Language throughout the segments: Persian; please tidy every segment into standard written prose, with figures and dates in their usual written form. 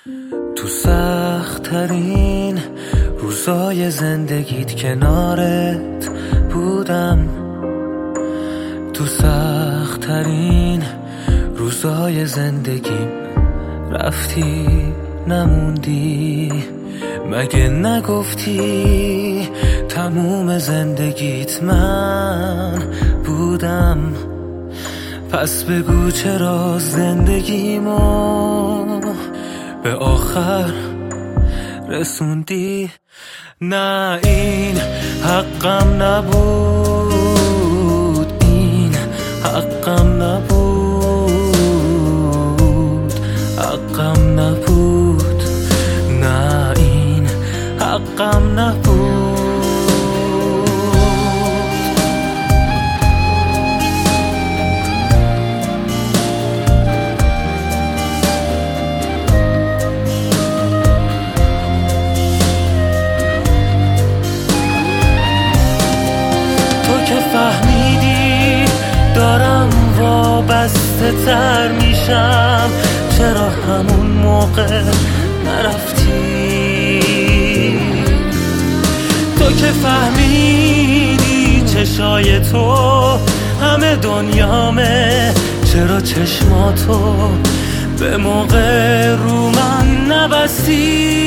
تو سخت ترین روزای زندگیت کنارت بودم، تو سخت ترین روزای زندگیم رفتی نموندی. مگه نگفتی تموم زندگیت من بودم؟ پس بگو چرا زندگیمو به آخر رسوندی؟ نه این حقم نبود، این حقم نبود، حقم نبود، نه این حقم نبود. فهمیدی دارم وابسته تر میشم، چرا همون موقع نرفتی؟ تو که فهمیدی چشای تو همه دنیامه، چرا چشماتو به موقع رو من نبستی؟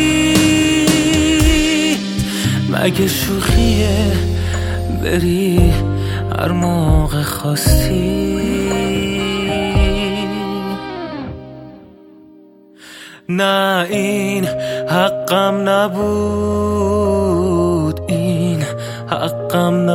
مگه شوخیه بری هر موقع خواستی؟ نه این حقم نبود، این حقم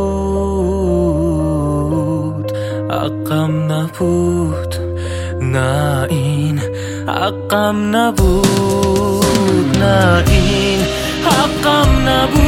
نبود، حقم نبود، نه این حقم نبود، نه این حقم نبود.